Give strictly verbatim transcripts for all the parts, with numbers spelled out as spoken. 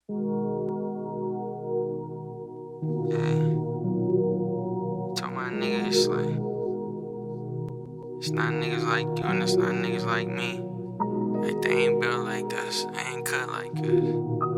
Yeah. Told my nigga it's like, it's not niggas like you and it's not niggas like me. Like they ain't built like this, they ain't cut like this.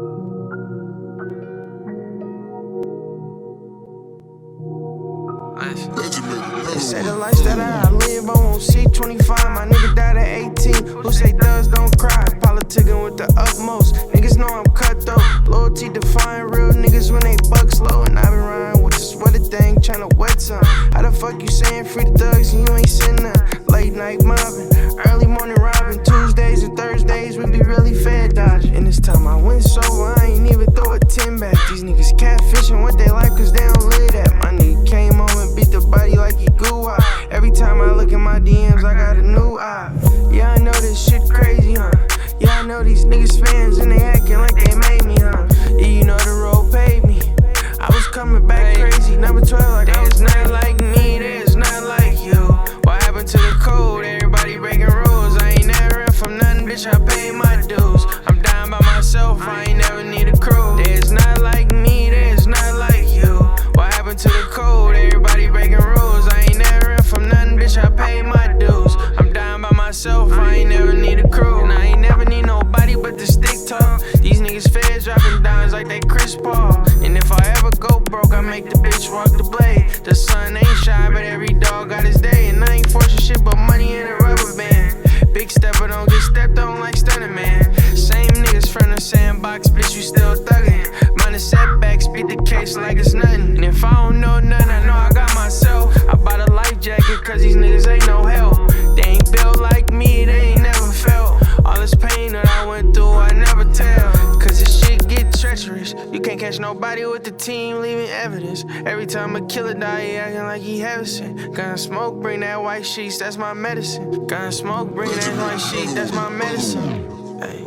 They say the life that I live, I won't see twenty-five. My nigga died at eighteen. Who say does don't cry? Politicking with the utmost. Niggas know I'm cutthroat. Loyalty define real niggas when they buck slow. And I been riding with the sweater thing, tryna wet some. How the fuck you saying free the thugs and you ain't seen none? Late night mobbing, early morning robbing. Tuesdays and Thursdays we be really fed dodging. And this time I went sober, I ain't even throw a ten back. These niggas catfishing what they like cause they don't live that. My nigga came home and beat the body like he goo out. Every time I look at my D Ms, I got a new eye. Yeah, I know this shit crazy, huh? Yeah, I know these niggas fans and they acting like they made me, huh? Yeah, you know the road paid me. I was coming back crazy, number twelve like I was not like me, there's not like you. What happened to the code? Everybody breaking rules. I ain't never ran from nothing, bitch, I paid my dues. I'm dying by myself, I ain't never need a crew. There's not like me, there's not like you. What happened to the code? Everybody breaking rules. I ain't never ran from nothing, bitch, I paid my dues. I'm dying by myself, I ain't never need a crew. And I ain't never need nobody but the stick talk. These niggas feds dropping dimes like they Chris Paul. And if I ever go broke, I make the bitch walk the blade. The sun ain't shy, but every dog got his day. And I ain't forcing shit but money in a rubber band. Big stepper don't get stepped on like stunning man. Same niggas from the sandbox, bitch, you still thuggin'. Minus setbacks, beat the case like it's nothing. And if I don't know nothing, I know I got myself. I bought a life jacket cause these niggas ain't no help. They ain't built like me, they ain't never felt. All this pain that I went through, I never tell. Cause this shit get treacherous. You can't catch nobody with the team leaving evidence. Every time a killer die, he acting like he heaven. Gun smoke, bring that white sheets, that's my medicine. Gun smoke, bring that white sheet, that's my medicine. Hey.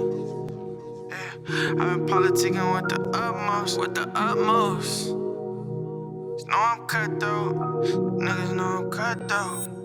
Yeah. I've been politicking with the utmost, with the utmost. Know I'm cutthroat, niggas know I'm cutthroat.